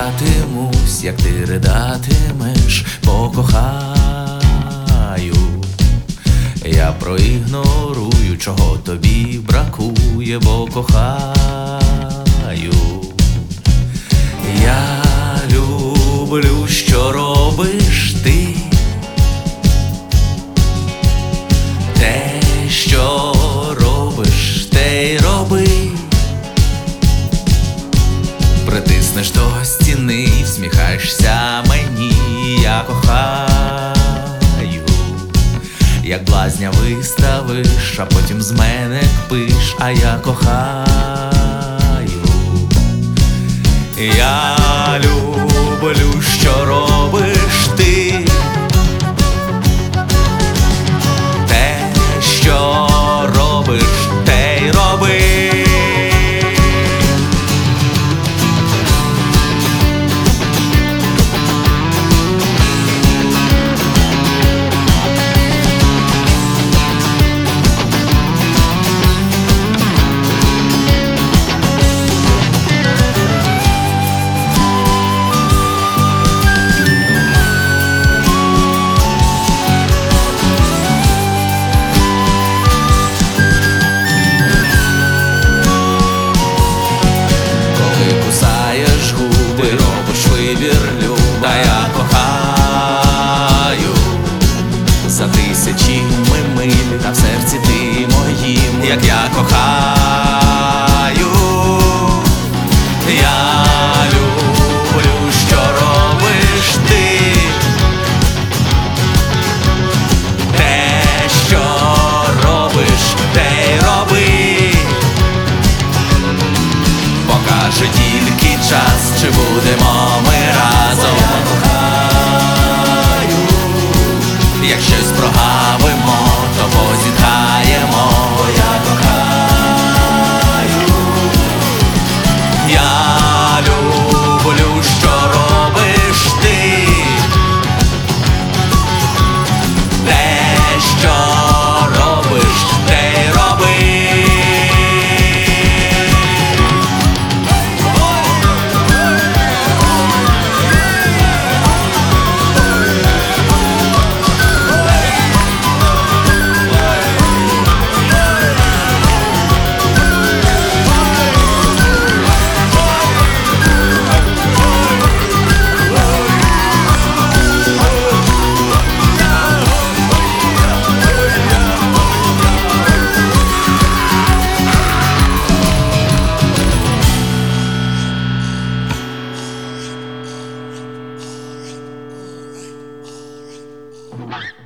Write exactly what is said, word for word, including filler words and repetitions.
дочекатимусь, як ти ридатимеш, бо кохаю. Я проігнорую, чого тобі бракує, бо кохаю. Я люблю, що робиш ти, те, що робиш, те й роби. Притиснеш до стіни і всміхаєшся мені, я кохаю. Як блазня виставиш, а потім з мене кпиш, а я кохаю. Я люблю, що робиш ти, те, що робиш, те й роби. Та я кохаю за тисячі миль, та в серці ти моїм, як я кохаю. Я люблю, що робиш ти, те, що робиш, те й роби. Покаже тільки час, чи будемо ми разом. Я кохаю. Як щось прогавимо, то позітаємо. Я кохаю. Я люблю, що робиш ти, те, що робиш, те й роби. Bye.